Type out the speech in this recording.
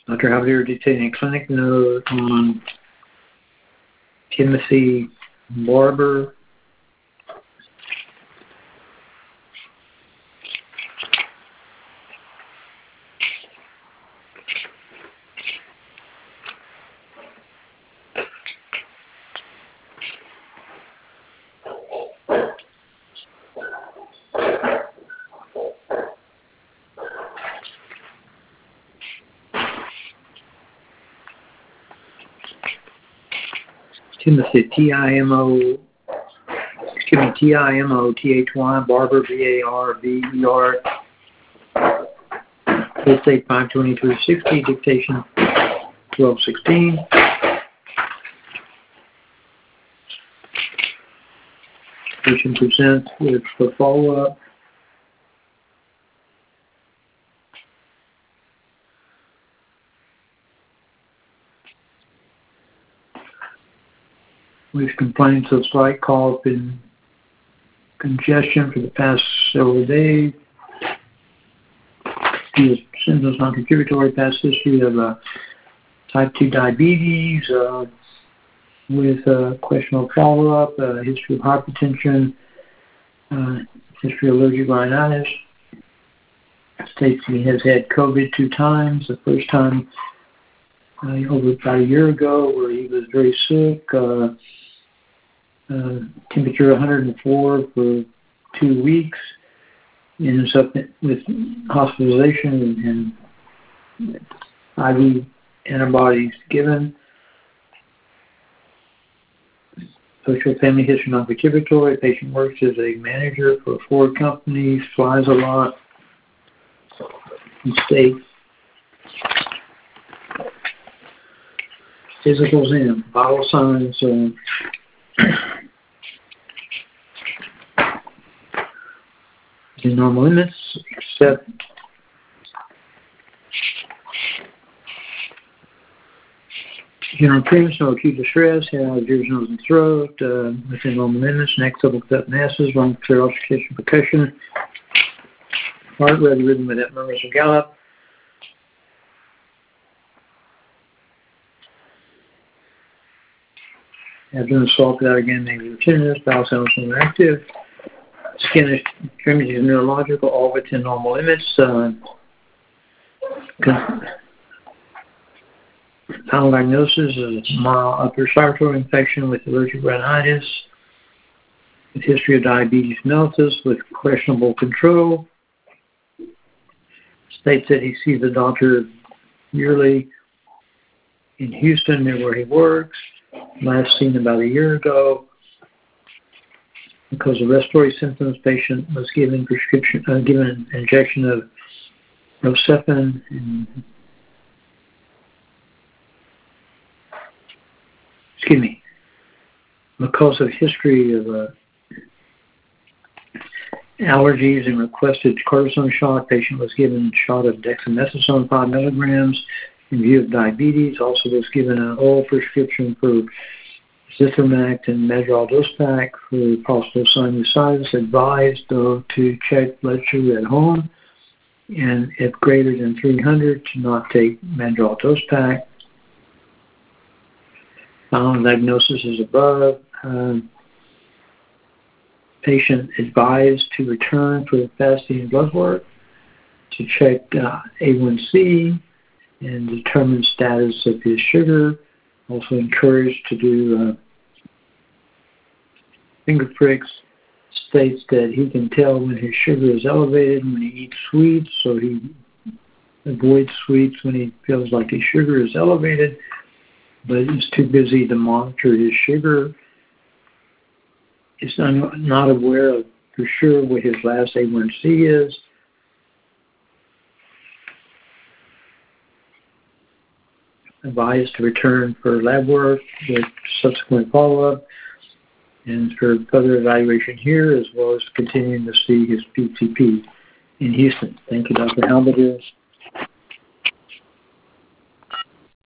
Dr. Javier detailed a clinic note on Timothy Barber. Timothy, Timothy, Barber, Barber. Case date 5/23/60, dictation 12/16. Patient presents with the follow-up. With complaints of slight cough and congestion for the past several days. He has symptoms non-contributory, past history of type 2 diabetes with questionable follow-up, history of hypertension, history of allergic rhinitis. States he has had COVID 2 times. The first time over about a year ago where he was very sick. Temperature 104 for 2 weeks. Ends up with hospitalization and IV antibodies given. Social family history non-contributory. Patient works as a manager for Ford companies, flies a lot, and states. Physicals in, vital signs, in normal limits, except general appearance, no acute distress, hair out of ears, nose, and throat, within normal limits, neck, double cut masses, lung, clear auscultation, percussion, heart rate, rhythm without murmurs or gallop. Abdomen assault without again negative tenderness, bowel sounds interactive. Skin extremities neurological, all within normal limits. Final diagnosis is mild upper respiratory infection with allergic rhinitis, with history of diabetes mellitus, with questionable control. States that he sees a doctor yearly in Houston, near where he works. Last seen about a year ago. Because of respiratory symptoms, patient was given an injection of Rocephin and because of history of allergies and requested cortisone shot, patient was given a shot of dexamethasone 5 milligrams in view of diabetes. Also was given an oral prescription for Zithromax and Medrol dose pack for possible sinusitis. Advised, though, to check blood sugar at home, and if greater than 300, to not take Medrol dose pack. Final diagnosis is above. Patient advised to return for fasting blood work to check A1C and determine status of his sugar. Also encouraged to do finger pricks. States that he can tell when his sugar is elevated when he eats sweets, so he avoids sweets when he feels like his sugar is elevated, but he's too busy to monitor his sugar. He's not aware of for sure what his last A1C is. Advised to return for lab work with subsequent follow-up and for further evaluation here, as well as continuing to see his PCP in Houston. Thank you, Dr. Halberdier.